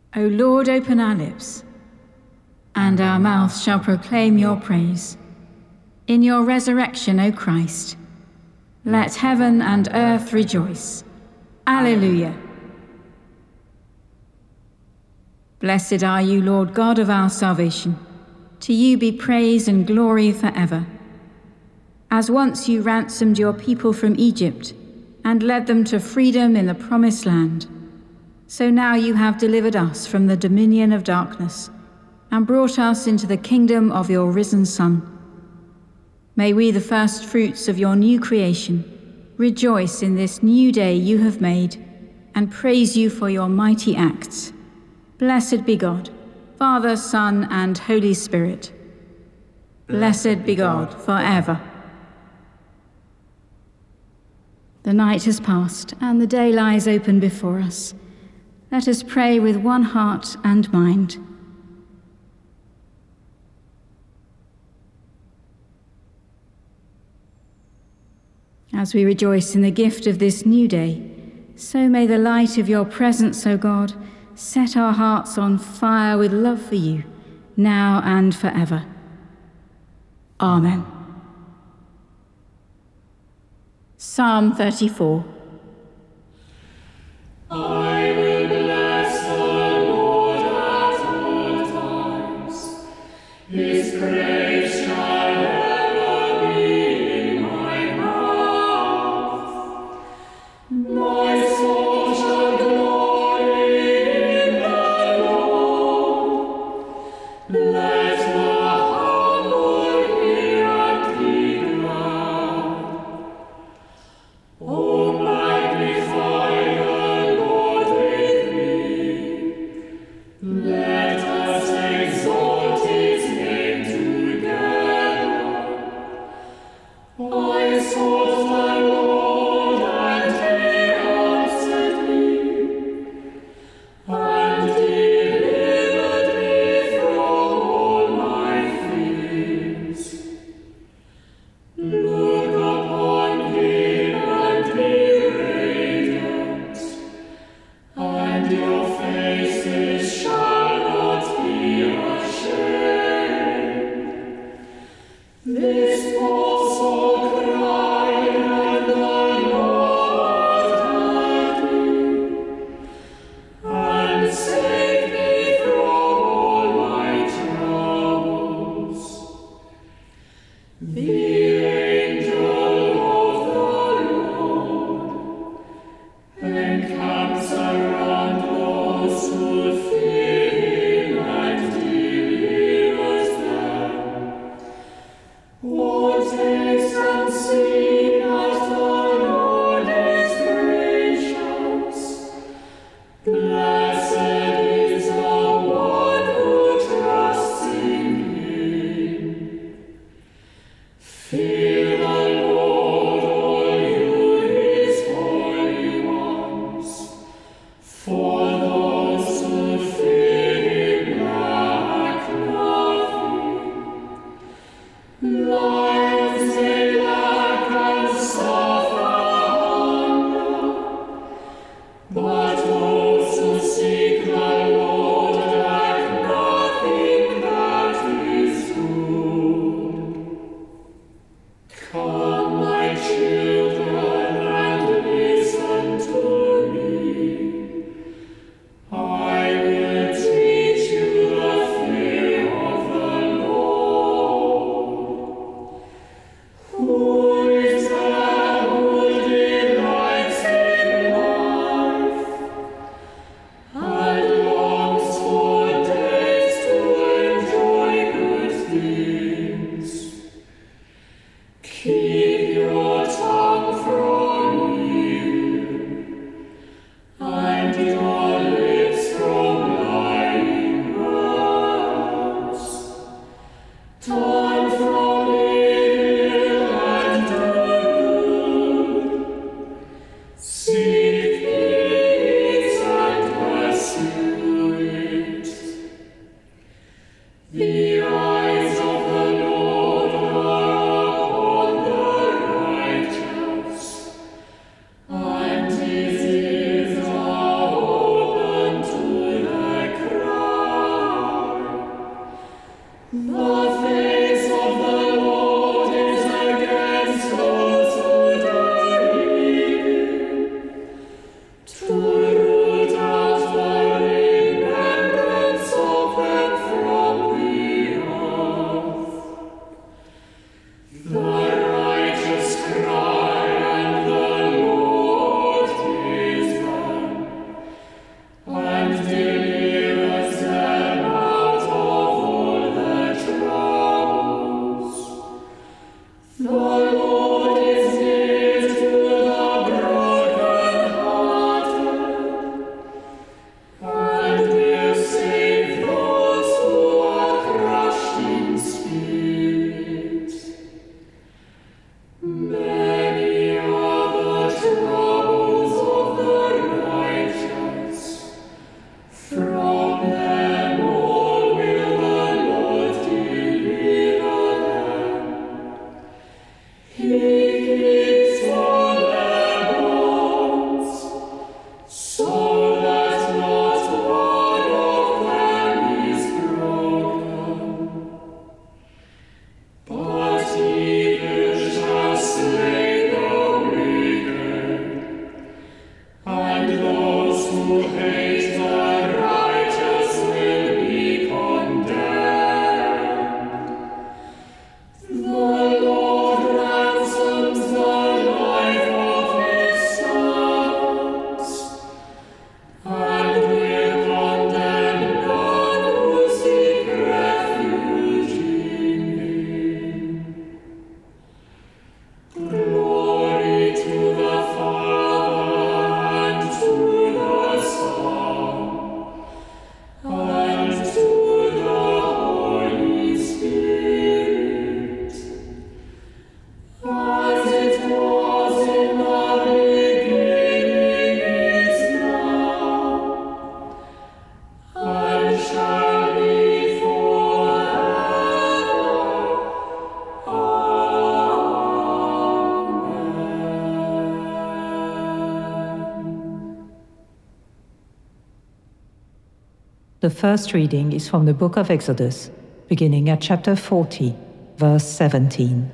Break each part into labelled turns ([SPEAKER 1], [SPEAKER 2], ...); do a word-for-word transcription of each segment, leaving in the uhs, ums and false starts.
[SPEAKER 1] O Lord, open our lips, and our mouths shall proclaim your praise. In your resurrection, O Christ, let heaven and earth rejoice. Alleluia. Blessed are you, Lord God of our salvation. To you be praise and glory forever. As once you ransomed your people from Egypt and led them to freedom in the promised land, so now you have delivered us from the dominion of darkness and brought us into the kingdom of your risen Son. May we, the first fruits of your new creation, rejoice in this new day you have made and praise you for your mighty acts. Blessed be God, Father, Son, and Holy Spirit. Blessed be God forever. The night has passed and the day lies open before us. Let us pray with one heart and mind. As we rejoice in the gift of this new day, so may the light of your presence, O God, set our hearts on fire with love for you, now and forever. Amen. Psalm thirty-four.
[SPEAKER 2] I will bless the Lord at all times. His praise shall ever be in my mouth. My soul shall glory in the Lord. Let the humble hear and be glad. O magnify the Lord with me. Let us exalt his name together. I sought the Lord, and he answered me, and delivered me from all my fears. Look upon him and be radiant, and your faces shall not be ashamed. This also cried, and the Lord heard me, and saved me from all my troubles. The angel of the Lord encamps around those who fear him and delivers them. Oh, taste and see that the Lord is gracious. Blessed is the one who trusts in him. Fear the Lord, all you his holy ones, for those who fear him lack nothing. Lions they lack and suffer hunger, but those who From them all will the Lord deliver them. He keeps all their bones, so that not one of them is broken. But evil shall slay the wicked, and those who hate the righteous will be condemned. The Lord ransoms the life of his servants, and will condemn none who seek refuge in him. Glory to the Father, and to the Son, and to the Holy Spirit, as it was in the beginning, is now, and shall be forever. Amen.
[SPEAKER 3] The first reading is from the book of Exodus, beginning at chapter forty, verse seventeen.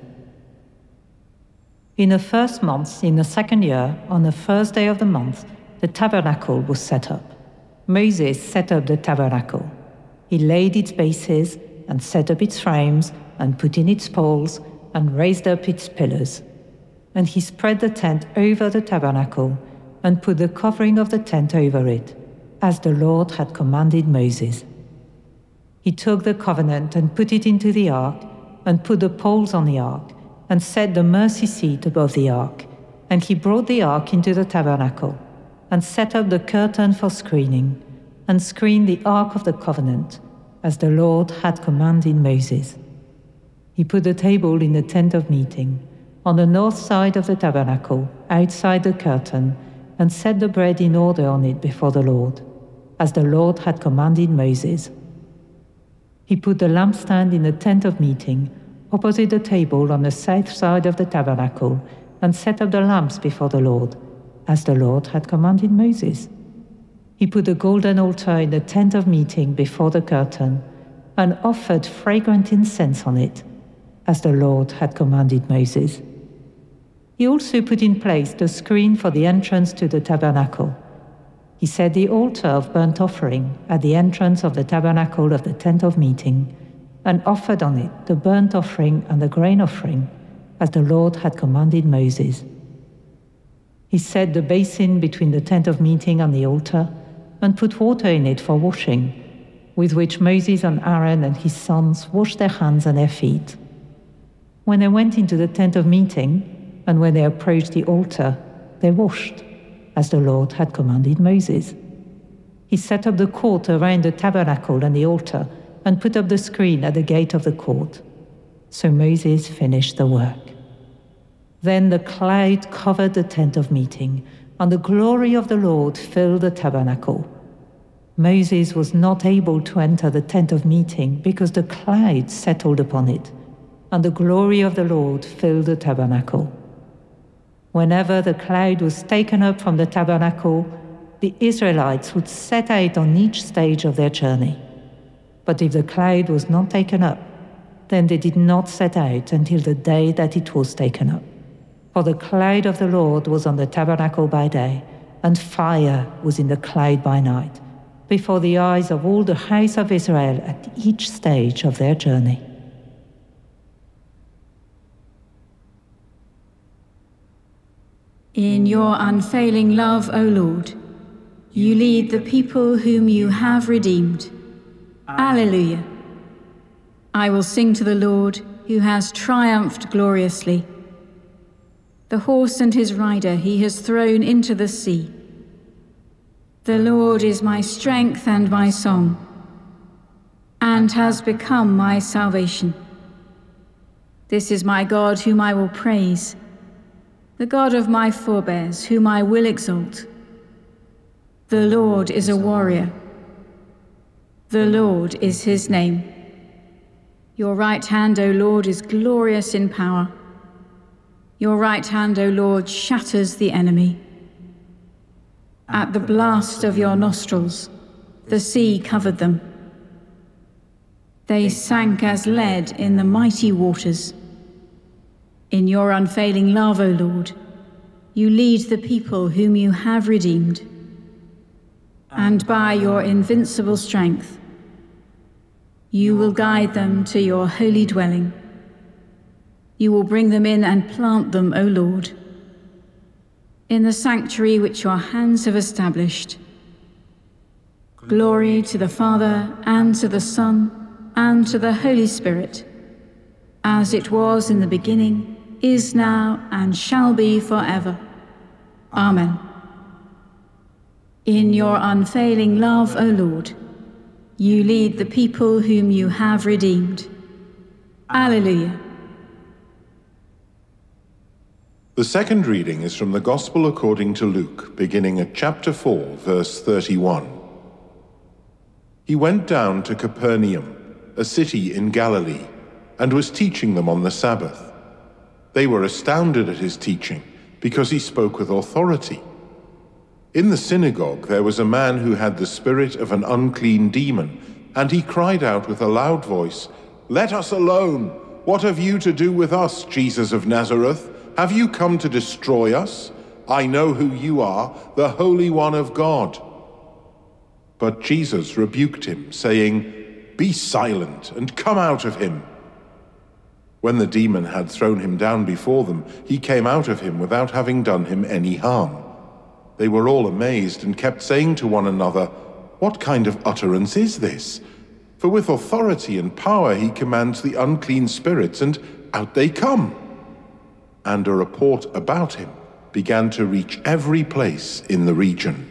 [SPEAKER 3] In the first month, in the second year, on the first day of the month, the tabernacle was set up. Moses set up the tabernacle. He laid its bases and set up its frames and put in its poles and raised up its pillars. And he spread the tent over the tabernacle and put the covering of the tent over it, as the Lord had commanded Moses. He took the covenant and put it into the ark, and put the poles on the ark, and set the mercy seat above the ark. And he brought the ark into the tabernacle, and set up the curtain for screening, and screened the ark of the covenant, as the Lord had commanded Moses. He put the table in the tent of meeting, on the north side of the tabernacle, outside the curtain, and set the bread in order on it before the Lord, as the Lord had commanded Moses. He put the lampstand in the tent of meeting, opposite the table on the south side of the tabernacle, and set up the lamps before the Lord, as the Lord had commanded Moses. He put the golden altar in the tent of meeting before the curtain, and offered fragrant incense on it, as the Lord had commanded Moses. He also put in place the screen for the entrance to the tabernacle. He set the altar of burnt offering at the entrance of the tabernacle of the tent of meeting, and offered on it the burnt offering and the grain offering, as the Lord had commanded Moses. He set the basin between the tent of meeting and the altar, and put water in it for washing, with which Moses and Aaron and his sons washed their hands and their feet. When they went into the tent of meeting, and when they approached the altar, they washed, as the Lord had commanded Moses. He set up the court around the tabernacle and the altar, and put up the screen at the gate of the court. So Moses finished the work. Then the cloud covered the tent of meeting, and the glory of the Lord filled the tabernacle. Moses was not able to enter the tent of meeting because the cloud settled upon it, and the glory of the Lord filled the tabernacle. Whenever the cloud was taken up from the tabernacle, the Israelites would set out on each stage of their journey. But if the cloud was not taken up, then they did not set out until the day that it was taken up. For the cloud of the Lord was on the tabernacle by day, and fire was in the cloud by night, before the eyes of all the house of Israel at each stage of their journey.
[SPEAKER 1] In your unfailing love, O Lord, you lead the people whom you have redeemed. Alleluia. I will sing to the Lord, who has triumphed gloriously. The horse and his rider he has thrown into the sea. The Lord is my strength and my song, and has become my salvation. This is my God whom I will praise, the God of my forebears whom I will exalt. The Lord is a warrior. The Lord is his name. Your right hand, O Lord, is glorious in power. Your right hand, O Lord, shatters the enemy. At the blast of your nostrils, the sea covered them. They sank as lead in the mighty waters. In your unfailing love, O Lord, you lead the people whom you have redeemed. And by your invincible strength, you will guide them to your holy dwelling. You will bring them in and plant them, O Lord, in the sanctuary which your hands have established. Glory to the Father, and to the Son, and to the Holy Spirit, as it was in the beginning, is now, and shall be forever. Amen. In your unfailing love, O Lord, you lead the people whom you have redeemed. Alleluia.
[SPEAKER 4] The second reading is from the Gospel according to Luke, beginning at chapter four, verse thirty-one. He went down to Capernaum, a city in Galilee, and was teaching them on the Sabbath. They were astounded at his teaching, because he spoke with authority. In the synagogue there was a man who had the spirit of an unclean demon, and he cried out with a loud voice, "Let us alone! What have you to do with us, Jesus of Nazareth? Have you come to destroy us? I know who you are, the Holy One of God." But Jesus rebuked him, saying, "Be silent and come out of him." When the demon had thrown him down before them, he came out of him without having done him any harm. They were all amazed and kept saying to one another, "What kind of utterance is this? For with authority and power he commands the unclean spirits, and out they come." And a report about him began to reach every place in the region.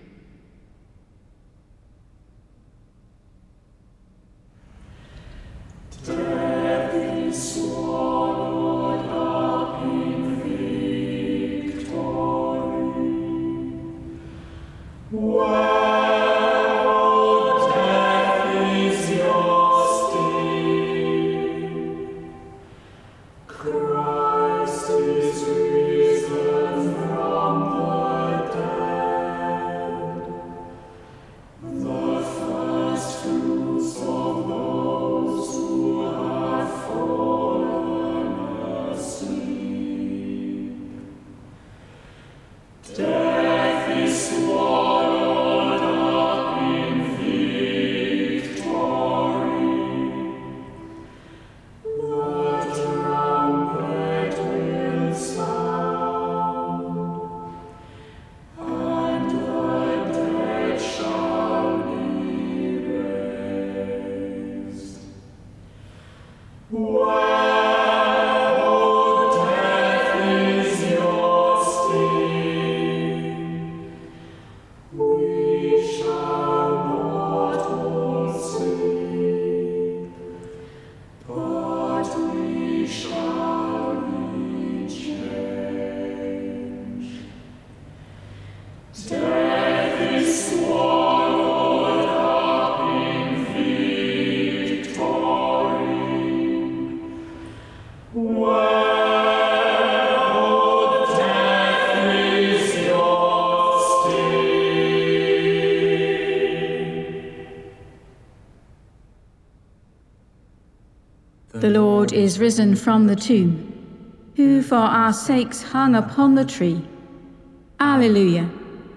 [SPEAKER 1] The Lord is risen from the tomb, who for our sakes hung upon the tree. Alleluia.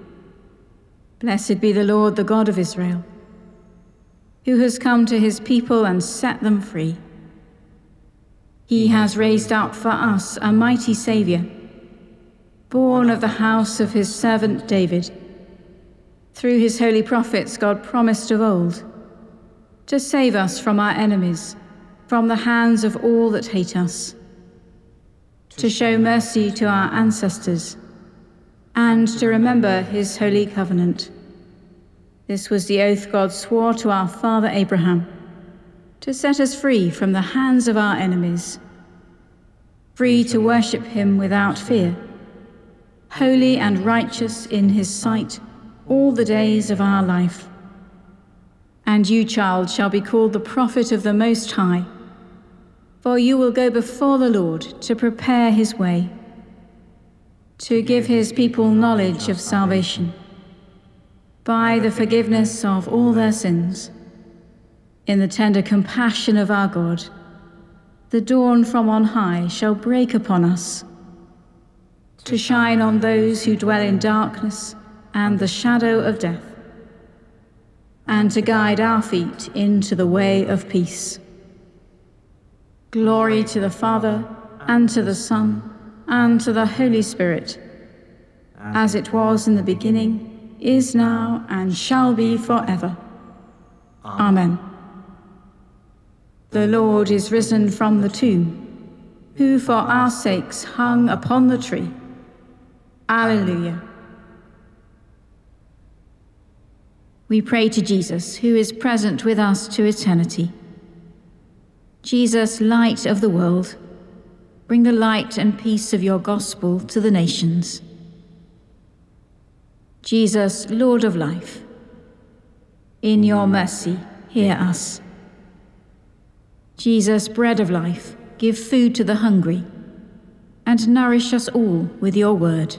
[SPEAKER 1] Blessed be the Lord, the God of Israel, who has come to his people and set them free. He has raised up for us a mighty Saviour, born of the house of his servant David. Through his holy prophets God promised of old to save us from our enemies, from the hands of all that hate us, to show mercy to our ancestors, and to remember his holy covenant. This was the oath God swore to our father Abraham, to set us free from the hands of our enemies, free to worship him without fear, holy and righteous in his sight all the days of our life. And you, child, shall be called the prophet of the Most High, for you will go before the Lord to prepare his way, to give his people knowledge of salvation, by the forgiveness of all their sins. In the tender compassion of our God, the dawn from on high shall break upon us, to shine on those who dwell in darkness and the shadow of death, and to guide our feet into the way of peace. Glory to the Father, and to the Son, and to the Holy Spirit, as it was in the beginning, is now, and shall be forever. Amen. The Lord is risen from the tomb, who for our sakes hung upon the tree. Alleluia. We pray to Jesus, who is present with us to eternity. Jesus, light of the world, bring the light and peace of your gospel to the nations. Jesus, Lord of life, in your mercy, hear us. Jesus, bread of life, give food to the hungry, and nourish us all with your word.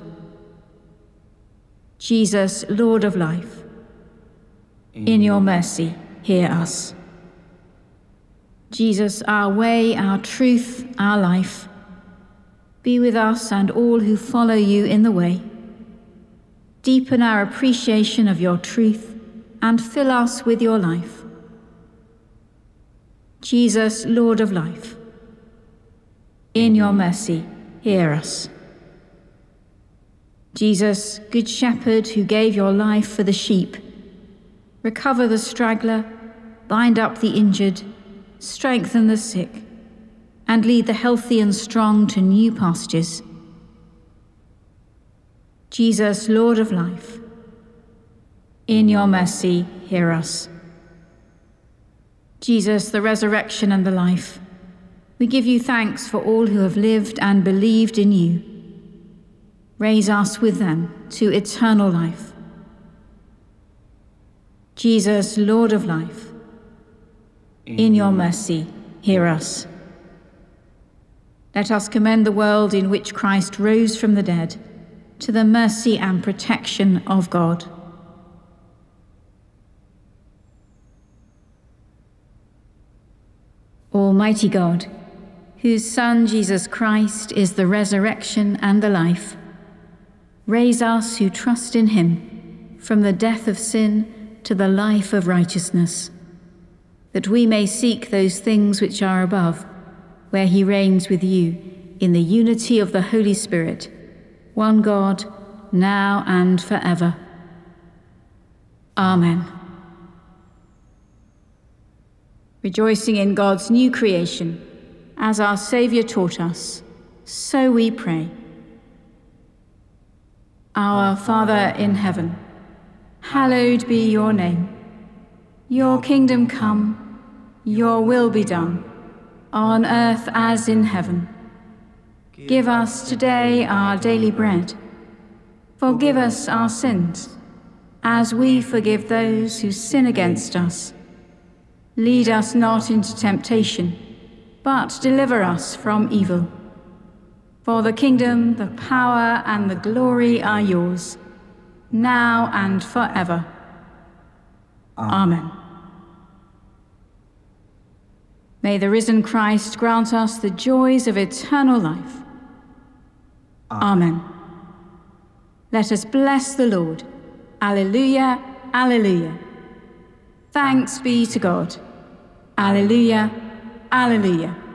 [SPEAKER 1] Jesus, Lord of life, in your mercy, hear us. Jesus, our way, our truth, our life, be with us and all who follow you in the way. Deepen our appreciation of your truth and fill us with your life. Jesus, Lord of life, in your mercy, hear us. Jesus, Good Shepherd who gave your life for the sheep, recover the straggler, bind up the injured, strengthen the sick, and lead the healthy and strong to new pastures. Jesus, Lord of life, in your mercy, hear us. Jesus, the resurrection and the life, we give you thanks for all who have lived and believed in you. Raise us with them to eternal life. Jesus, Lord of life, in your mercy, hear us. Let us commend the world in which Christ rose from the dead to the mercy and protection of God. Almighty God, whose Son Jesus Christ is the resurrection and the life, raise us who trust in him from the death of sin to the life of righteousness, that we may seek those things which are above, where he reigns with you in the unity of the Holy Spirit, one God, now and forever. Amen. Rejoicing in God's new creation, as our Saviour taught us, so we pray. Our Father in heaven, hallowed be your name. Your kingdom come, your will be done, on earth as in heaven. Give us today our daily bread. Forgive us our sins, as we forgive those who sin against us. Lead us not into temptation, but deliver us from evil. For the kingdom, the power, and the glory are yours, now and forever. Amen. May the risen Christ grant us the joys of eternal life. Amen. Let us bless the Lord. Alleluia, alleluia. Thanks be to God. Alleluia, alleluia.